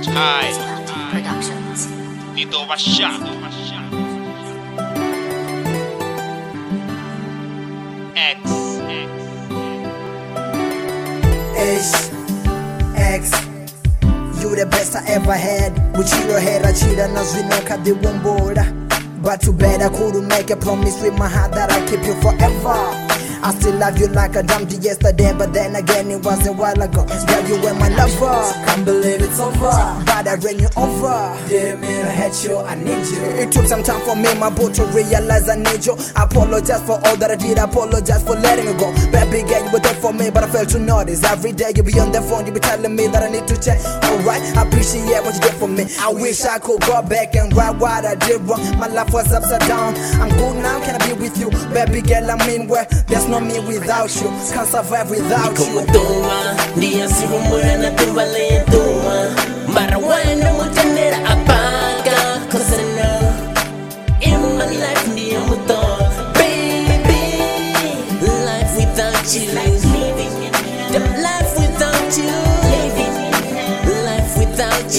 Hi, Productions. Nito Basha. X. X, you the best I ever had. Muchiro hera chira na zwinoka de wombora. But too bad I couldn't make a promise with my heart that I'll keep you forever. I still love you like I dreamt you yesterday, but then again it was a while ago. Girl, you were my lover. Can't believe it's over, but I ran you over. Damn it, I hate you, I need you. It took some time for me, my boy, to realize I need you. I apologize for all that I did, I apologize for letting you go. Baby girl, you were there for me, but I failed to notice. Every day you be on the phone, you be telling me that I need to change. Alright, I appreciate what you did for me. I wish I could go back and write what I did wrong. My life was upside down. I'm good now, can I be with you? Baby girl, I mean where there's no me without you. Can't survive without you. Como toma, dia si rumura na tu vale toma. Marijuana mutanera apaga. Cause I know in my life dia muto. Baby, life without you. The life without you. Life without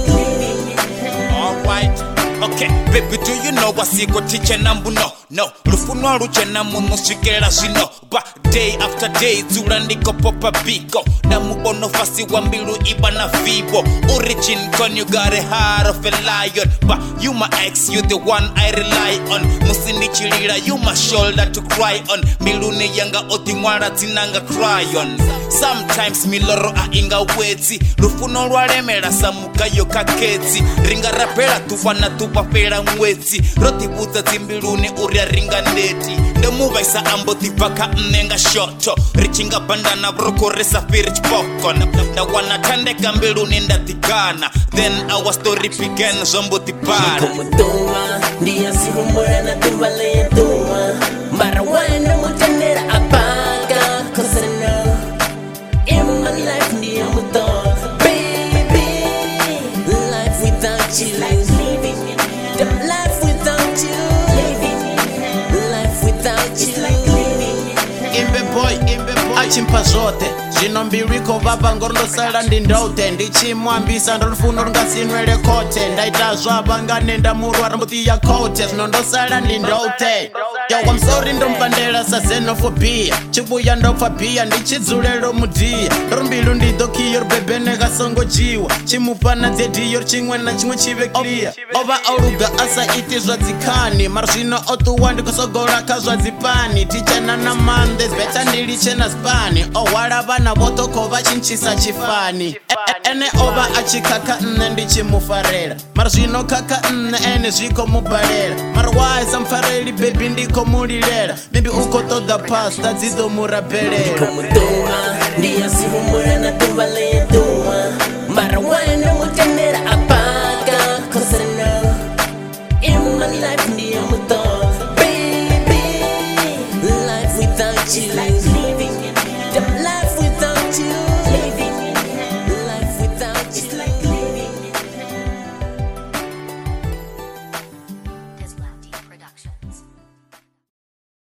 you. Alright, okay, baby, do you know what secret teacher number no lufuno luchena muno shikera zino ba day after day zulandiko popa biko na mubono fasi wa mbilu iba na vibo origin con you got a heart of a lion but you my ex, you the one I rely on musini chilira, you my shoulder to cry on milune yanga otimwara tinanga cry on sometimes miloro a inga wezi lufuno lwalemera samuka yo kakezi ringa rapera tufana tupapera mwezi roti buza zimbilune uria ringa ndeti ndemuvaisa amboti paka mnenga shoto richinga bandana broko resa firich pokon na wanatandeka mbilune ndatikana then our story began zomboti para Como toma, dia si rumura na tu vale toma. Marijuana mutanera apaga. Cause I know in my life dia muto. Baby, life without you. The life without you. Life without you. Imbe boy, achimpa zote zvino mbiriko vava ngorondosara ndindoute ndichimwambisa ndorufuno rungasinwere kote ndaita zvava nganenda murwara mbutiya kote zvino ndosara ndindoute Yo, I'm sorry ndombandela sa xenophobia chibuya ndopfa bhiya ndichidzulelo mudiya ndorumbilu ndidokiyo rubebene kasongojiwa chimupana dzediyo chimwe na chimwe chive clear ova oruga asaiti zvadzikani mari zvino otuwa ndikosogora kazvadzipani tichena na mande beta ndilichena spani ohwala vana votoko vachinchisa chifani ene ova achikaka nne ndichimufarela mari zvino kaka nne ene zviko mubalela mari wise amfareli baby ndiko mulilela maybe uko toda pasta dzidzo murabelela Como toma, dia si rumura na tu vale toma.